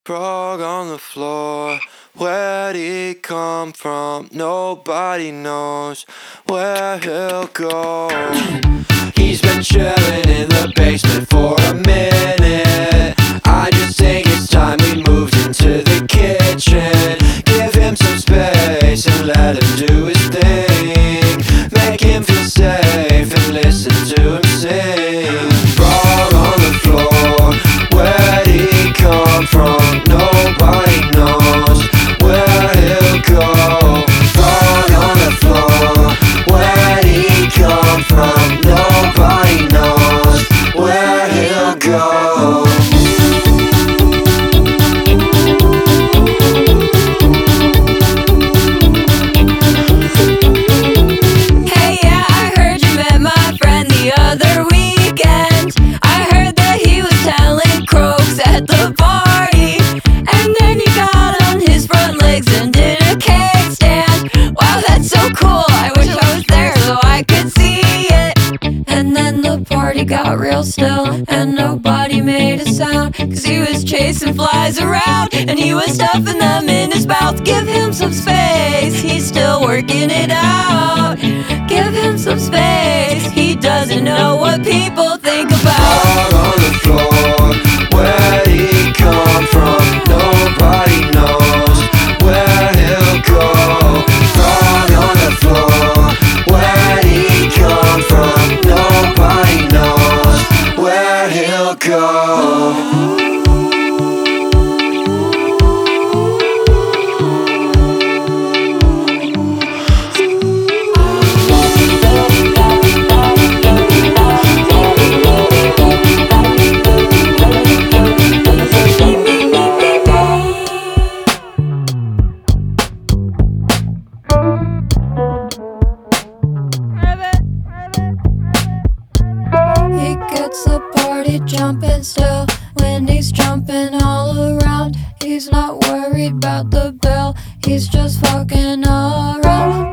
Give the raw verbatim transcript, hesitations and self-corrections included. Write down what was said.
Frog on the floor, where'd he come from? Nobody knows where he'll go. He's been chilling in the basement for a minute. I just think it's time we moved into the kitchen. Give him some space and let him do his thing. Make him feel safe and listen to him sing. Frog on the floor, where'd he come from? Nobody knows where he'll go. Frog on the floor, where'd he come from? Nobody knows where he'll go. Hey, yeah, I heard you met my friend the other weekend. I heard that he was telling croaks at the party, and then he got on his front legs and did a cake stand. Wow, that's so cool, I wish I was there so I could see it. And then the party got real still, and nobody made a sound, cause he was chasing flies around, and he was stuffing them in his mouth. Give him some space, he's still working it out. Give him some space, he doesn't know what people think about. Frog on the floor, where'd he come from? Nobody knows where he'll go. Frog on the floor, where'd he come from? Nobody knows where he'll go. He gets the party jumping still when he's jumping all around. He's not worried about the bell, he's just fucking around.